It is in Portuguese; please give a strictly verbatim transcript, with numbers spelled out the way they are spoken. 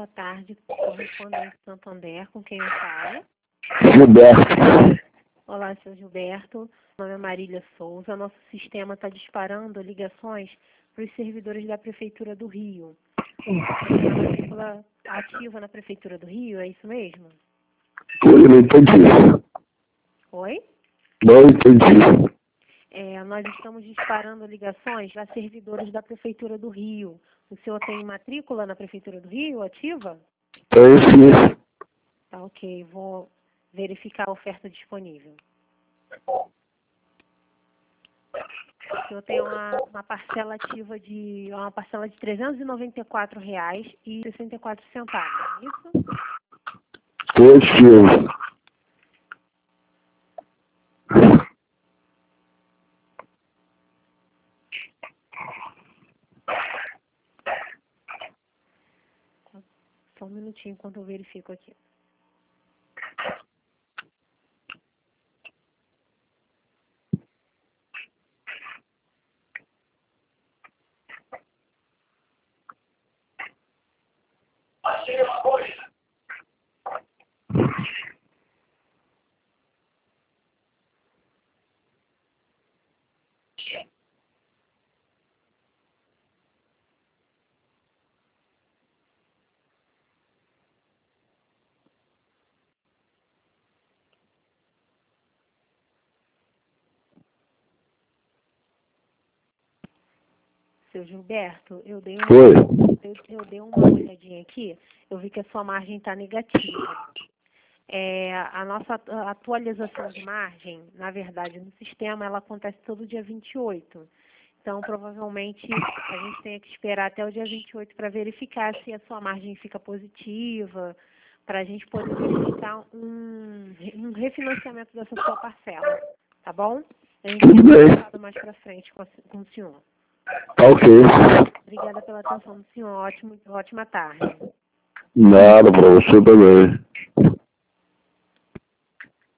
tarde, correspondente Santander, com quem eu falo? Gilberto. Olá, seu Gilberto. Meu nome é Marília Souza. Nosso sistema está disparando ligações para os servidores da Prefeitura do Rio. Você tem a matrícula ativa na Prefeitura do Rio, é isso mesmo? Eu não entendi. Oi? Não entendi. É, nós estamos disparando ligações para servidores da Prefeitura do Rio. O senhor tem matrícula na Prefeitura do Rio ativa? Tenho sim. Tá, ok. Vou verificar a oferta disponível. O senhor tem uma, uma parcela ativa de uma parcela de trezentos e noventa e quatro reais e sessenta e quatro centavos, é isso? Positivo. Só um minutinho enquanto eu verifico aqui. Seu Gilberto, eu dei uma, Oi. eu, eu dei uma olhadinha aqui, eu vi que a sua margem está negativa. É, a nossa atu- a atualização de margem, na verdade, no sistema, ela acontece todo dia vinte e oito. Então, provavelmente, a gente tem que esperar até o dia vinte e oito para verificar se a sua margem fica positiva, para a gente poder verificar um, um refinanciamento dessa sua parcela, tá bom? A gente Tudo tem bem. conversado mais para frente com, a- com o senhor. Tá ok. Obrigada pela atenção do senhor. Ótimo, ótima tarde. Nada pra você também.